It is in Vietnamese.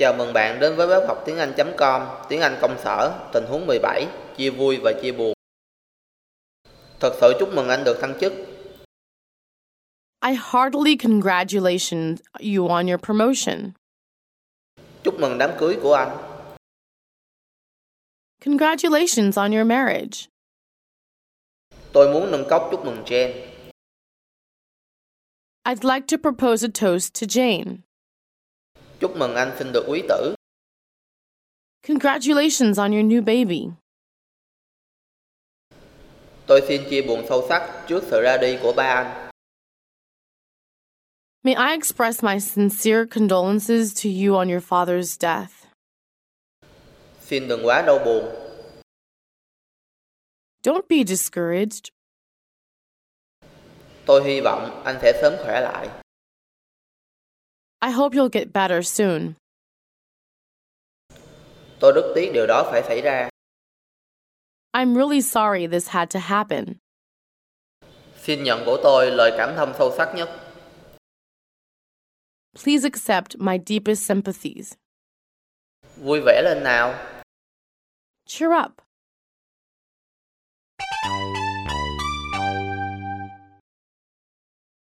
Chào mừng bạn đến với web học tiếng Anh.com, tiếng Anh công sở, tình huống 17, chia vui và chia buồn. Thật sự chúc mừng anh được thăng chức. I heartily congratulate you on your promotion. Chúc mừng đám cưới của anh. Congratulations on your marriage. Tôi muốn nâng cốc chúc mừng Jane. I'd like to propose a toast to Jane. Chúc mừng anh sinh được quý tử. Congratulations on your new baby. Tôi xin chia buồn sâu sắc trước sự ra đi của ba anh. May I express my sincere condolences to you on your father's death. Xin đừng quá đau buồn. Don't be discouraged. Tôi hy vọng anh sẽ sớm khỏe lại. I hope you'll get better soon. Tôi rất tiếc điều đó phải xảy ra. I'm really sorry this had to happen. Xin nhận của tôi lời cảm thông sâu sắc nhất. Please accept my deepest sympathies. Vui vẻ lên nào. Cheer up.